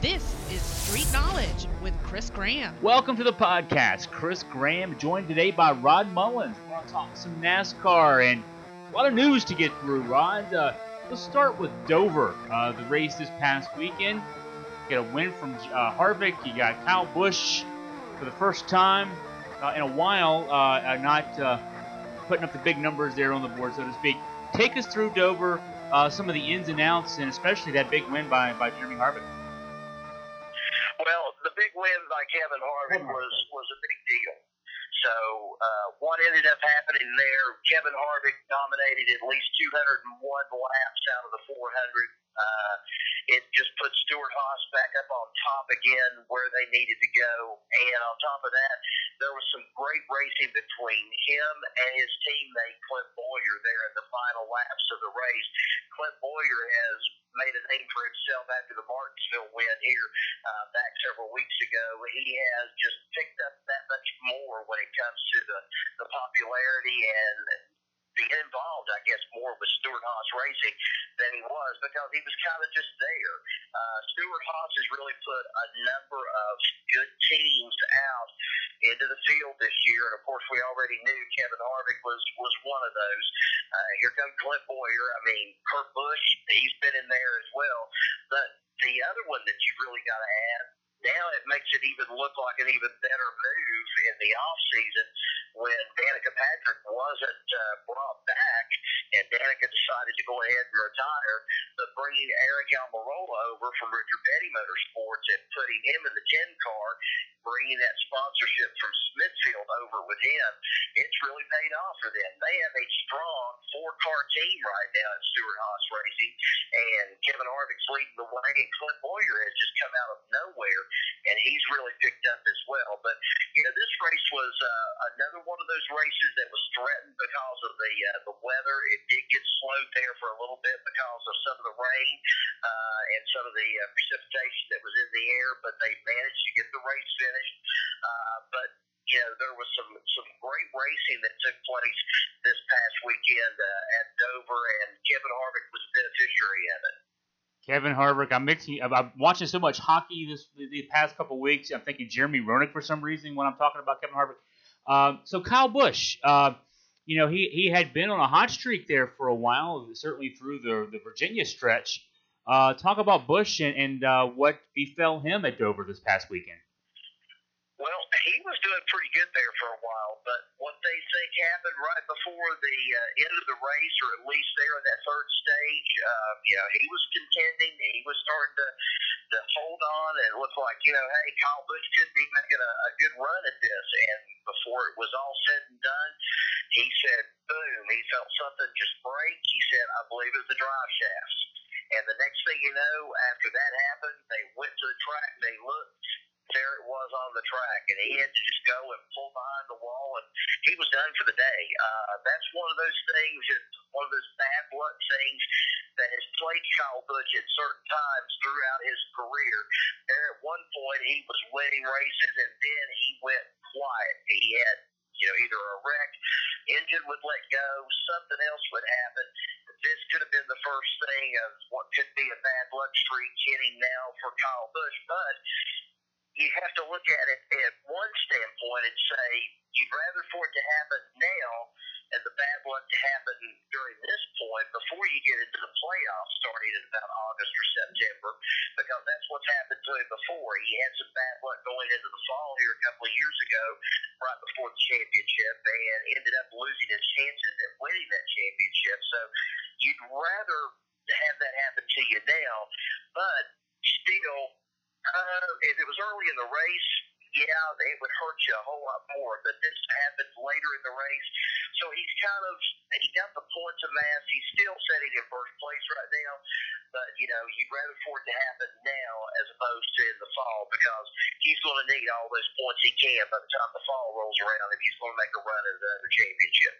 This is Street Knowledge with Chris Graham. Welcome to the podcast. Chris Graham, joined today by Rod Mullins. We're going to talk some NASCAR and a lot of news to get through, Rod. Let's start with Dover, the race this past weekend. You got a win from Harvick. You got Kyle Busch for the first time in a while, not putting up the big numbers there on the board, so to speak. Take us through Dover, some of the ins and outs, and especially that big win by Jeremy Harvick. Well, the big win by Kevin Harvick was a big deal. So what ended up happening there, Kevin Harvick dominated at least 201 laps out of the 400. It just put Stewart-Haas back up on top again where they needed to go. And on top of that, there was some great racing between him and his teammate Clint Bowyer there in the final laps of the race. Clint Bowyer has made a name for himself after the Martinsville win here back several weeks ago. He has just picked up that much more when it comes to the popularity and being involved, I guess, more with Stewart-Haas racing than he was because he was kind of just there. Stewart-Haas has really put a number of good teams out into the field this year, and of course we already knew Kevin Harvick was one of those. Here comes Clint Bowyer. I mean, Kurt Busch, he's been in there as well. But the other one that you've really got to add, now it makes it even look like an even better move in the offseason when Danica Patrick wasn't brought back and Danica decided to go ahead and retire, but bringing Eric Almirola over from Richard Petty Motorsports and putting him in the 10 car, bringing that sponsorship from Smithfield over with him, it's really paid off for them. They have a strong 4-car team right now at Stewart-Haas Racing, and Kevin Harvick's leading the way, and Clint Bowyer has just come out of nowhere, and he's really picked up as well. But, you know, this race was another one of those races that was threatened because of the weather. It did get slowed there for a little bit because of some of the rain and some of the precipitation that was in the air, but they managed to get the race finished. But you know, there was some great racing that took place this past weekend at Dover, and Kevin Harvick was the beneficiary of it. Kevin Harvick, I'm watching so much hockey the past couple of weeks. I'm thinking Jeremy Roenick for some reason when I'm talking about Kevin Harvick. So Kyle Busch, you know, he had been on a hot streak there for a while, certainly through the Virginia stretch. Talk about Busch and what befell him at Dover this past weekend. Well, he was doing pretty good there for a while, but what they think happened right before the end of the race, or at least there in that third stage, you know, he was contending. He was starting to hold on and look like, you know, hey, Kyle Busch could be making a good run at this. And before it was all said and done, he said, boom, he felt something just break. He said, I believe it was the drive shafts. And the next thing you know, after that happened, they went to the track and they looked. There it was on the track, and he had to just go and pull behind the wall, and he was done for the day. That's one of those things, one of those bad luck things that has plagued Kyle Busch at certain times throughout his career. There at one point, he was winning races, and then he went quiet. He had, you know, either a wreck, engine would let go, something else would happen. This could have been the first thing of what could be a bad luck streak hitting now for Kyle Busch, but you have to look at it at one standpoint and say you'd rather for it to happen now and the bad luck to happen during this point before you get into the playoffs starting in about August or September, because that's what's happened to him before. He had some bad luck going into the fall here a couple of years ago right before the championship and ended up losing his chances at winning that championship. So you'd rather have that happen to you now, but still, if it was early in the race, yeah, it would hurt you a whole lot more. But this happened later in the race, so he got the points of mass. He's still sitting in first place right now, but you know, you'd rather for it to happen now as opposed to in the fall, because he's going to need all those points he can by the time the fall rolls around if he's going to make a run at another championship.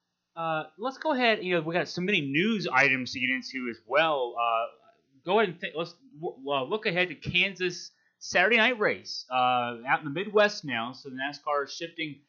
Let's go ahead. You know, we got so many news items to get into as well. Go ahead and let's look ahead to Kansas Saturday night race out in the Midwest now. So the NASCAR is shifting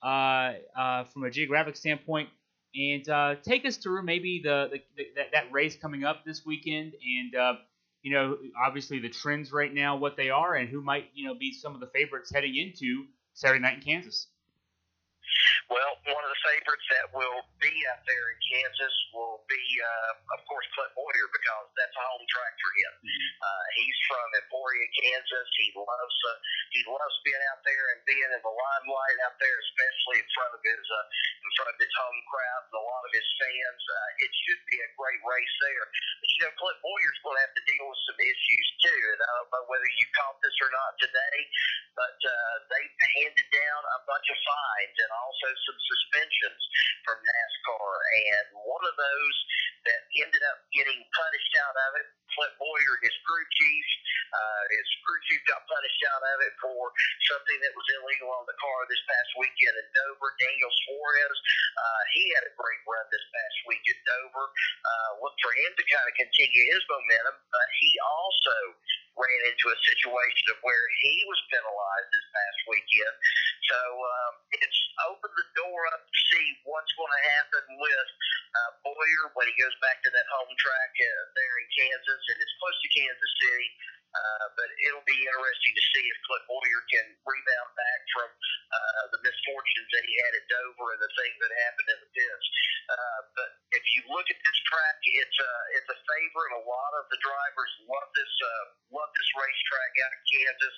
from a geographic standpoint, and take us through maybe that race coming up this weekend, and obviously the trends right now, what they are, and who might, be some of the favorites heading into Saturday night in Kansas. Well, one of the favorites that will be out there in Kansas will be, of course, Clint Boyer, because that's a home track for him. He's from Emporia, Kansas. He loves being out there and being in the limelight out there, especially in front of his home crowd and a lot of his fans. It should be a great race there. But Clint Boyer's going to have to deal with some issues too, and I don't know whether you caught this or not today, but they handed down a bunch of fines and also some suspensions from NASCAR, and one of those that ended up getting punished out of it, Clint Boyer, his crew chief got punished out of it for something that was illegal on the car this past weekend at Dover. Daniel Suarez, he had a great run this past week at Dover. Look for him to kind of continue his momentum, but he also ran into a situation of where he was penalized this past weekend. So it's opened the door up to see what's going to happen with Boyer when he goes back to that home track there in Kansas, and it's close to Kansas City. But it'll be interesting to see if Clint Boyer can rebound back from the misfortunes that he had at Dover and the things that happened in the pits. But if you look at this track, it's a favorite. A lot of the drivers love this racetrack out of Kansas.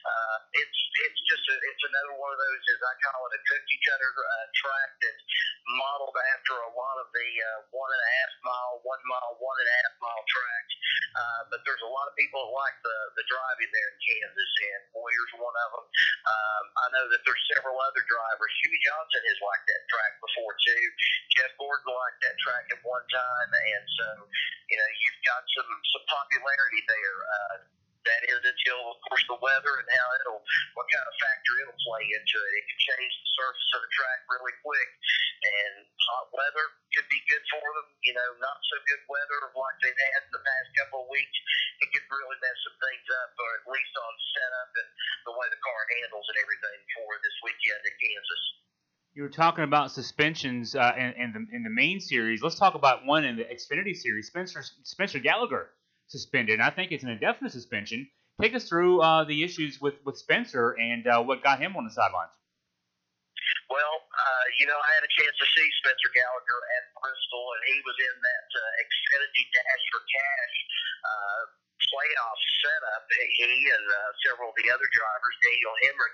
It's another one of those, as I call it, a cookie cutter track that's modeled after a lot of the 1.5 mile, 1 mile, 1.5 mile tracks. But there's a lot of people that like the driving there in Kansas, and Boyer's one of them. I know that there's several other drivers. Jimmy Johnson has liked that track before too. Jeff Gordon liked that track at one time, and so you've got some popularity there. That is until, of course, the weather and what kind of factor it'll play into it. It can change the surface of the track really quick, and hot weather could be good for them. Not so good weather like they've had in the past couple of weeks, it could really mess some things up, or at least on setup and the way the car handles and everything for this weekend in Kansas. You were talking about suspensions in the main series. Let's talk about one in the Xfinity series. Spencer Gallagher suspended. I think it's an indefinite suspension. Take us through the issues with Spencer and what got him on the sidelines. Well, I had a chance to see Spencer Gallagher at Bristol, and he was in that Xfinity Dash for Cash playoff setup. He and several of the other drivers, Daniel Hemrick,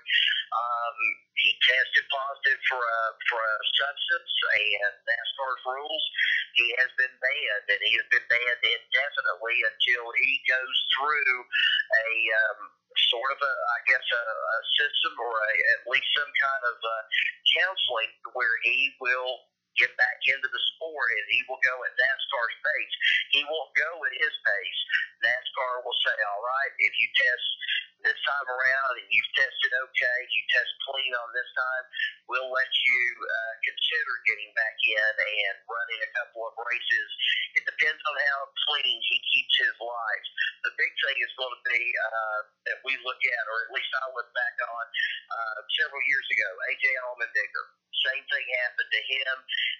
he tested positive for a substance, and NASCAR's rules, he has been banned, and he has been banned indefinitely until he goes through a sort of a system or at least some kind of counseling where he will get back into the sport, and he will go at NASCAR's pace. He won't go at his pace. NASCAR will say, all right, if you test this time around and you've tested okay, you test clean on this time, we'll let you consider getting back in and running a couple of races. It depends on how clean he keeps his life. The big thing is going to be that we look at, or at least I look back on, several years ago, A.J. Allmendinger. Same thing happened to him.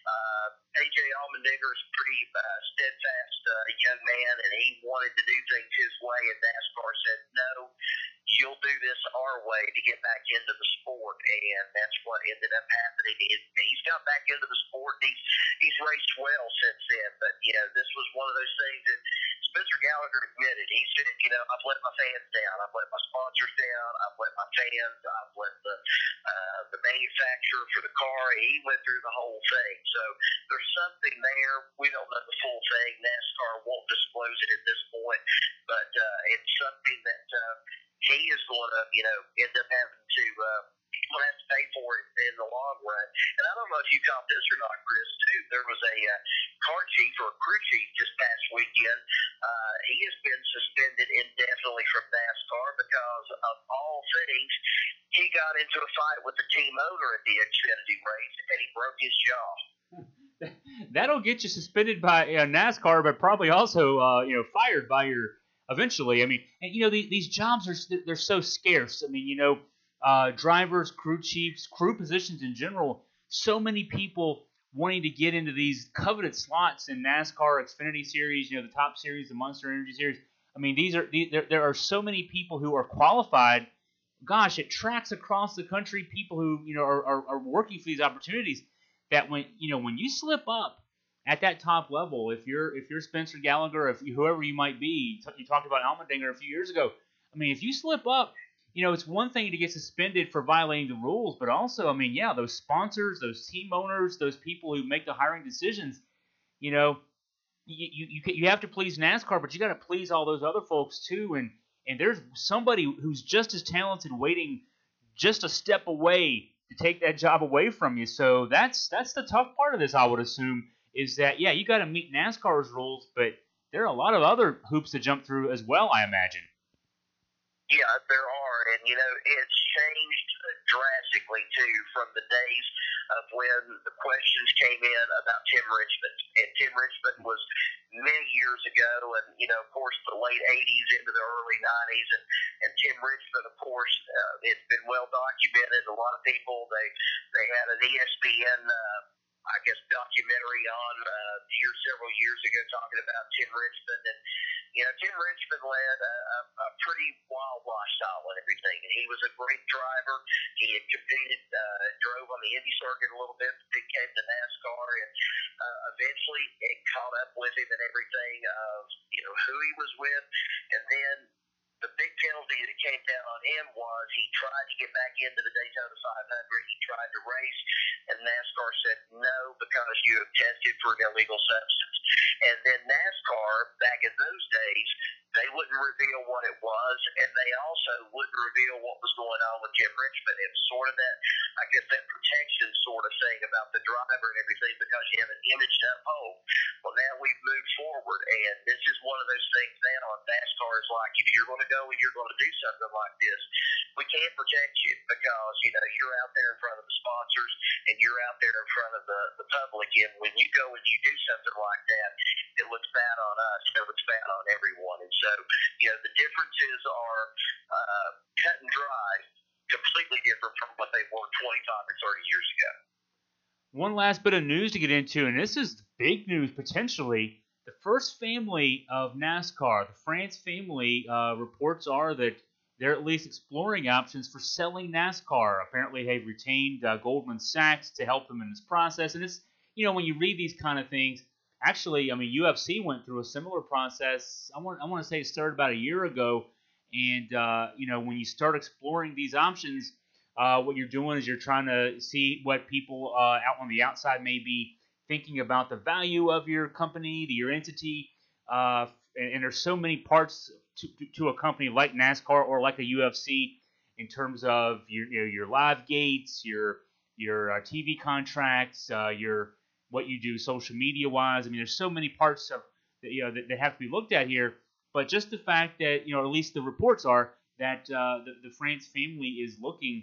A.J. Allmendinger is a pretty steadfast young man, and he wanted to do things his way, and NASCAR said, no, you'll do this our way to get back into the sport, and that's what ended up happening. He's got back into the sport. He's raced well since then, but, this was one of those things that Spencer Gallagher admitted. He said, I've let my fans down. I've let my sponsors down. I've let my fans. I've let the manufacturer for the car. He went through the whole thing. So there's something there. We don't know the full thing. NASCAR won't disclose it at this point, but it's something that he is going to, end up having to. He's going to have to pay for it in the long run. And I don't know if you caught this or not, Chris, too. There was a car chief or a crew chief this past weekend. He has been suspended indefinitely from NASCAR because of all things. He got into a fight with the team owner at the Xfinity race, and he broke his jaw. That'll get you suspended by NASCAR, but probably also fired by your eventually. I mean, and these jobs they're so scarce. I mean, drivers, crew chiefs, crew positions in general. So many people wanting to get into these coveted slots in NASCAR, Xfinity Series, the Top Series, the Monster Energy Series. I mean, there are so many people who are qualified. Gosh, it tracks across the country people who are working for these opportunities. That when you slip up at that top level, if you're Spencer Gallagher, whoever you might be, you talked about Almendinger a few years ago. I mean, if you slip up, it's one thing to get suspended for violating the rules, but also, I mean, yeah, those sponsors, those team owners, those people who make the hiring decisions, you know, you have to please NASCAR, but you got to please all those other folks too. And there's somebody who's just as talented waiting just a step away to take that job away from you. So that's the tough part of this, I would assume, is that yeah, you got to meet NASCAR's rules, but there are a lot of other hoops to jump through as well, I imagine. Yeah, there are, and it's changed drastically too from the days of when the questions came in about Tim Richmond, and Tim Richmond was many years ago, and of course the late '80s into the early '90s, and Tim Richmond, of course, it's been well documented. A lot of people they had an ESPN. I guess documentary on here several years ago talking about Tim Richmond, and Tim Richmond led a pretty wild lifestyle and everything, and he was a great driver. He had competed, drove on the Indy circuit a little bit, then came to NASCAR, and eventually it caught up with him and everything of who he was with, and then the big penalty that came down on him was he tried to get back into the Daytona 500. He tried to race, and NASCAR said no because you have tested for an illegal substance. And then NASCAR, back in those days, they wouldn't reveal what it was, and they also wouldn't reveal what was going on with Tim Richmond. It was sort of that, I guess, that protection sort of thing about the driver and everything because you have an image to uphold. Well, now we've moved forward, and this is one of those things now. NASCAR is like, if you're going to go and you're going to do something like this, we can't protect you because you're out there in front of the sponsors and you're out there in front of the public, and when you go and you do something like that, it looks bad on us, it looks bad on everyone. And so, the differences are cut and dry, completely different from what they were 25 or 30 years ago. One last bit of news to get into, and this is big news potentially. The first family of NASCAR, the France family, reports are that they're at least exploring options for selling NASCAR. Apparently, they've retained Goldman Sachs to help them in this process. And it's, when you read these kind of things, actually, I mean, UFC went through a similar process. I want to say it started about a year ago. And, when you start exploring these options, what you're doing is you're trying to see what people out on the outside may be thinking about the value of your company, your entity. And there's so many parts to a company like NASCAR or like a UFC in terms of your live gates, your TV contracts, your what you do social media wise. I mean, there's so many parts of that have to be looked at here. But just the fact that at least the reports are that the France family is looking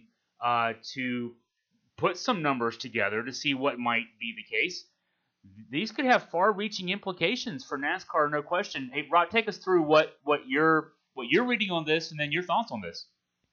to put some numbers together to see what might be the case. These could have far-reaching implications for NASCAR, no question. Hey, Rod, take us through what you're reading on this, and then your thoughts on this.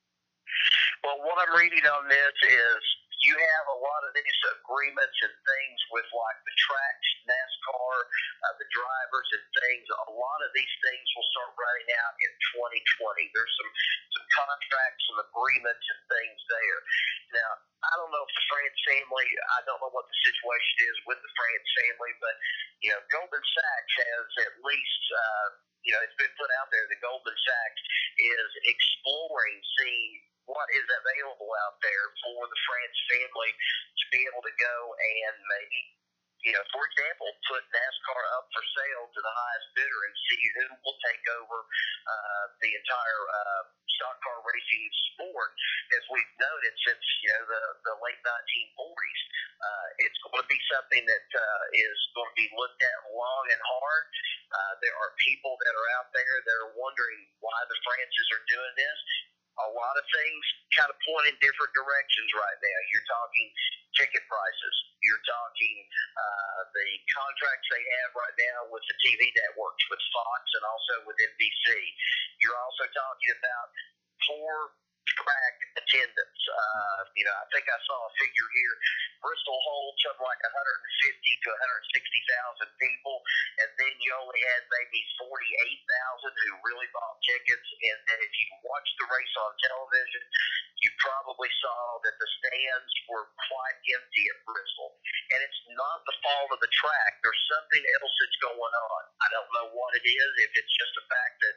Well, what I'm reading on this is you have a lot of these agreements and things with like the tracks, NASCAR, the drivers and things. A lot of these things will start running out in 2020. There's some contracts and agreements and things there. Now, I don't know if the France family, I don't know what the situation is with the France family, but, Goldman Sachs has at least, it's been put out there that Goldman Sachs is exploring, seeing what is available out there for the France family to be able to go and maybe, for example, put NASCAR up for sale to the highest bidder and see who will take over the entire stock car racing sport. As we've noted since the late 1940s, it's going to be something that is going to be looked at long and hard. There are people that are out there that are wondering why the Frances are doing this. A lot of things kind of point in different directions right now. You're talking ticket prices. You're talking the contracts they have right now with the TV networks, with Fox and also with NBC. You're also talking about poor track attendance. I think I saw a figure here. Bristol holds something like 150 to 160,000 people, and then you only had maybe 48,000 who really bought tickets. And then if you watched the race on television, you probably saw that the stands were quite empty at Bristol. And it's not the fault of the track. There's something else that's going on. I don't know what it is. If it's just the fact that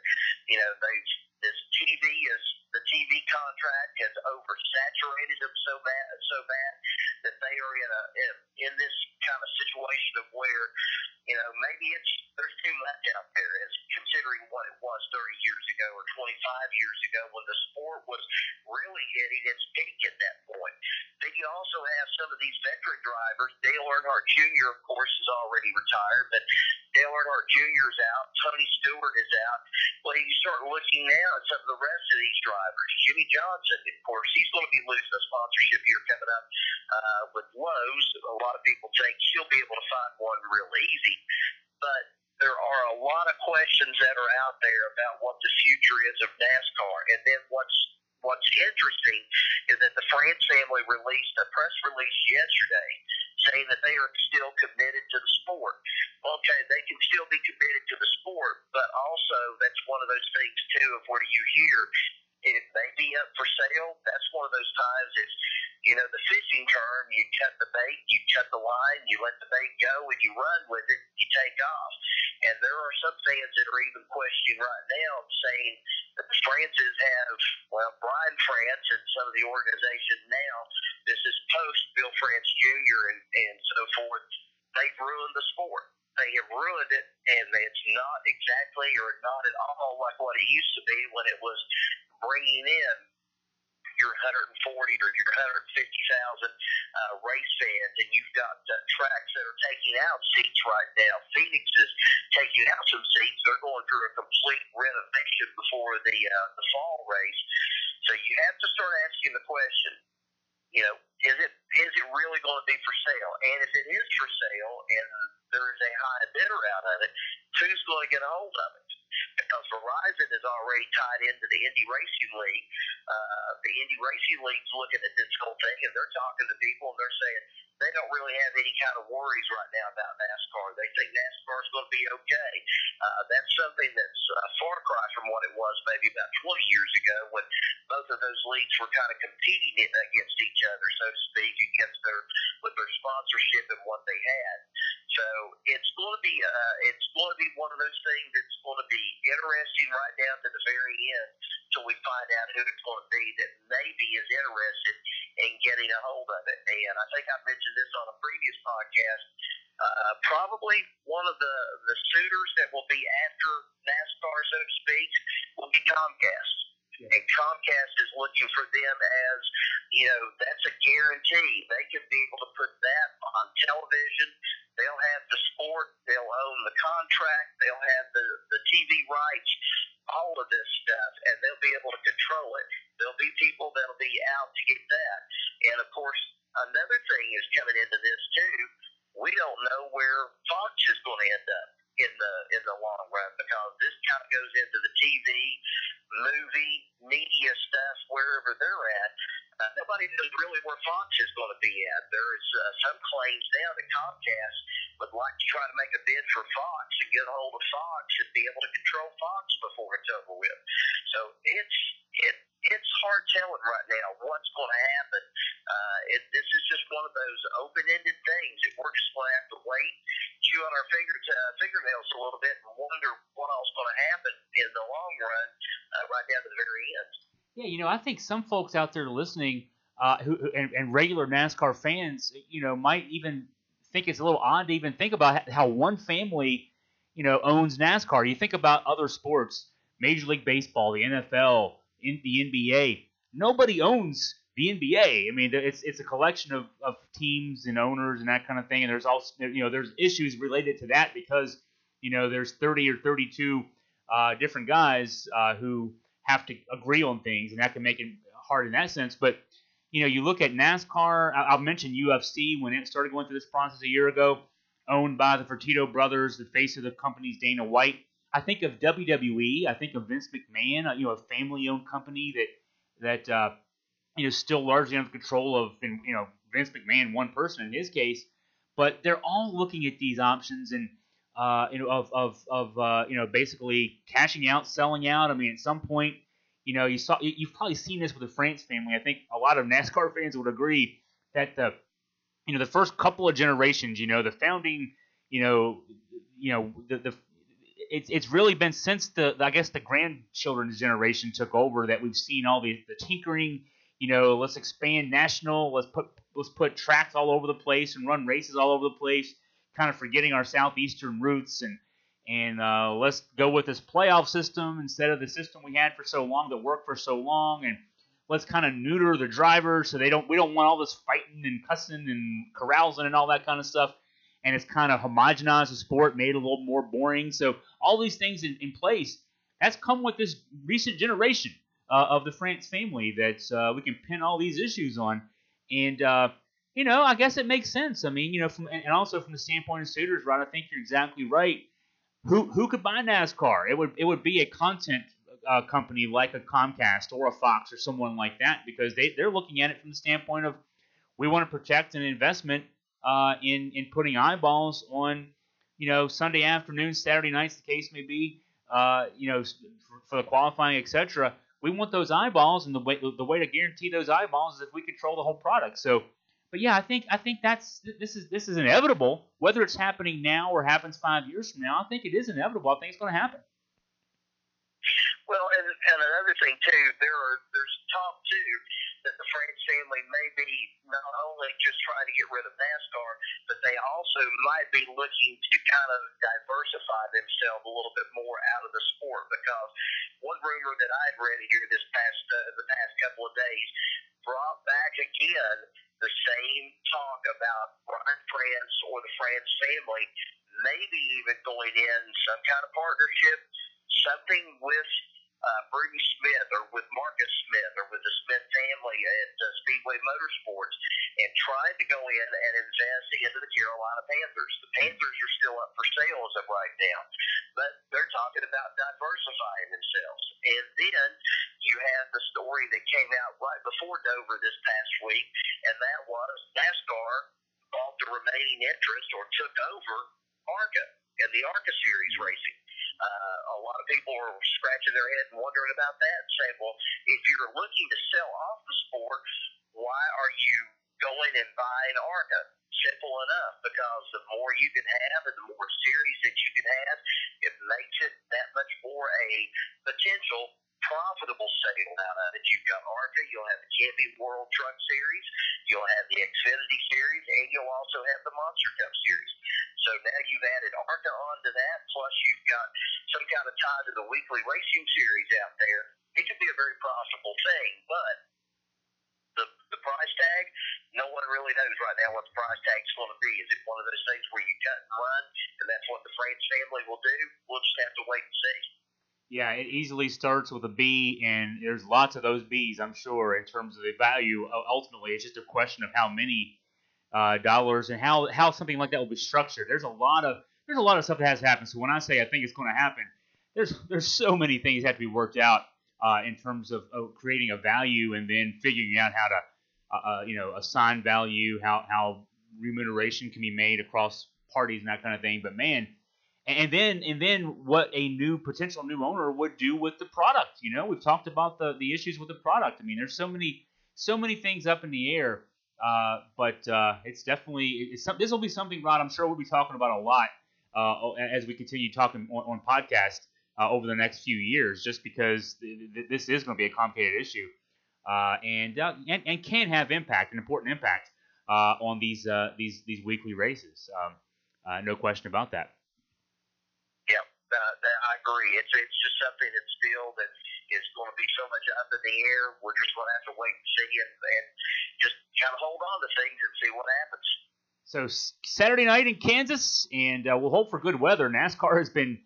the TV contract has oversaturated them so bad that they are in this kind of situation of where maybe there's too much out there, as considering what it was 30 years ago or 25 years ago when the sport was really hitting its peak at that point. Then you also have some of these veteran drivers. Dale Earnhardt Jr., of course, is already retired, but Dale Earnhardt Jr. is out. Tony Stewart is out. Well, you start looking now at some of the rest of these drivers. Jimmie Johnson, of course, he's going to be losing a sponsorship here coming up with Lowe's. A lot of people think he'll be able to find one real easy. But there are a lot of questions that are out there about what the future is of NASCAR. And then what's interesting is that the France family released a press release yesterday saying that they are still committed to the sport. Okay, they can still be committed to the sport, but also that's one of those things too of where you hear it may be up for sale. That's one of those times it's, the fishing term, you cut the bait, you cut the line, you let the bait go, and you run with it, you take off. And there are some fans that are even questioning right now, saying that the Frances have, Brian France and some of the organization now, this is post Bill France Jr. and so forth, they've ruined the sport. They have ruined it, and it's not exactly or not at all like what it used to be when it was bringing in your 140 or your 150,000 race fans, and you've got tracks that are taking out seats right now. Phoenix is taking out some seats. They're going through a complete renovation before the fall race. So you have to start asking the question, is it really going to be for sale? And if it is for sale and there is a high bidder out of it, who's going to get a hold of it? Because Verizon is already tied into the Indy Racing League. The Indy Racing League's looking at this whole thing, and they're talking to people, and they're saying they don't really have any kind of worries right now about NASCAR. They think NASCAR is going to be okay. That's something that's a far cry from what it was maybe about 20 years ago when both of those leagues were kind of competing against each other, so to speak, with their sponsorship and what they had. So it's going to be one of those things that's going to be interesting right down to the very end till we find out who it's going to be that maybe is interested in getting a hold of it. And I think I mentioned this on a previous podcast. Probably one of the suitors that will be after NASCAR, so to speak, will be Comcast. Yeah. And Comcast is looking for them as, that's a guarantee. They can be able to put that on television. They'll have the sport. They'll own the contract. They'll have the TV rights, all of this stuff, and they'll be able to control it. There'll be people that'll be out to get that. And, of course, another thing is coming into this, too. We don't know where Fox is going to end up in the long run, because this kind of goes into the TV, movie, media stuff, wherever they're at. Nobody knows really where Fox is going to be at. There's some claims now that Comcast would like to try to make a bid for Fox and get a hold of Fox and be able to control Fox before it's over with. So it's hard telling right now what's going to happen. This is just one of those open-ended things that we're just going to have to wait, chew on our fingernails a little bit, and wonder what all's going to happen in the long run, right down to the very end. Yeah, I think some folks out there listening and regular NASCAR fans, might even think it's a little odd to even think about how one family, owns NASCAR. You think about other sports, Major League Baseball, the NFL, the NBA. Nobody owns the NBA. I mean, it's a collection of teams and owners and that kind of thing. And there's also, there's issues related to that because, there's 30 or 32 different guys who have to agree on things, and that can make it hard in that sense. But, you look at NASCAR. I'll mention UFC when it started going through this process a year ago, owned by the Fertitta brothers, the face of the company's Dana White. I think of WWE. I think of Vince McMahon, a family-owned company that that still largely under control of Vince McMahon, one person in his case, but they're all looking at these options and basically cashing out, selling out. I mean, at some point, you've probably seen this with the France family. I think a lot of NASCAR fans would agree that the first couple of generations, the founding, the it's really been since the grandchildren's generation took over that we've seen all the tinkering. Let's expand national. Let's put tracks all over the place and run races all over the place. Kind of forgetting our southeastern roots and let's go with this playoff system instead of the system we had for so long that worked for so long. And let's kind of neuter the drivers so we don't want all this fighting and cussing and carousing and all that kind of stuff. And it's kind of homogenized the sport, made it a little more boring. So all these things in place, that's come with this recent generation of the France family that we can pin all these issues on. And, I guess it makes sense. I mean, and also from the standpoint of suitors, Rod, I think you're exactly right. Who could buy NASCAR? It would be a content company like a Comcast or a Fox or someone like that, because they're looking at it from the standpoint of, we want to protect an investment in putting eyeballs on, Sunday afternoons, Saturday nights, the case may be, for the qualifying, etc. We want those eyeballs, and the way to guarantee those eyeballs is if we control the whole product. So, but yeah, I think this is inevitable. Whether it's happening now or happens 5 years from now, I think it is inevitable. I think it's going to happen. Well, and another thing too, there's talk too that the France family may be not only just trying to get rid of NASCAR, but they also might be looking to kind of diversify themselves a little bit more out of the sport. Because one rumor that I've read here the past couple of days brought back again the same talk about Brian France or the France family maybe even going in some kind of partnership, something with Brady Smith or with Marcus Smith or with the Smith family at Speedway Motorsports, and trying to go in and invest into the Carolina Panthers. The Panthers are still up for sale as of right now, but they're talking about diversifying themselves. And then you have the story that came out right before Dover this past week, and that was NASCAR bought the remaining interest or took over ARCA and the ARCA Series racing. A lot of people are scratching their head and wondering about that and saying, well, if you're looking to sell off the sport, why are you going and buying ARCA? Simple enough, because the more you can have and the more series that you can have, it makes it that much more a potential profitable sale out of it. You've got ARCA, you'll have the Camping World Truck Series, you'll have the Xfinity Series, and you'll also have the Monster Cup Series. So now you've added ARCA onto that, plus you've got some kind of tie to the weekly racing series out there. It could be a very profitable thing, but the price tag, no one really knows right now what the price tag's going to be. Is it one of those things where you cut and run, and that's what the France family will do? We'll just have to wait and see. Yeah, it easily starts with a B, and there's lots of those Bs, I'm sure, in terms of the value. Ultimately, it's just a question of how many dollars and how something like that will be structured. There's a lot of stuff that has to happen. So when I say I think it's going to happen, there's so many things that have to be worked out in terms of creating a value and then figuring out how to assign value, how remuneration can be made across parties and that kind of thing. But man. And then what a potential new owner would do with the product. We've talked about the issues with the product. I mean, there's so many things up in the air. But it's definitely this will be something, Rod, I'm sure we'll be talking about a lot as we continue talking on podcast over the next few years, just because this is going to be a complicated issue and can have an important impact on these weekly races. No question about that. I agree. It's just something that's still that is going to be so much up in the air. We're just going to have to wait and see and just kind of hold on to things and see what happens. So Saturday night in Kansas, and we'll hope for good weather. NASCAR has been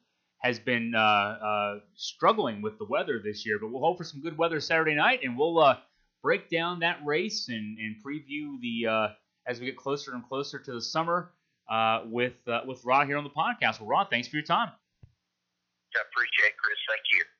struggling with the weather this year, but we'll hope for some good weather Saturday night, and we'll break down that race and preview the as we get closer and closer to the summer with Rod here on the podcast. Well, Rod, thanks for your time. I appreciate it, Chris. Thank you.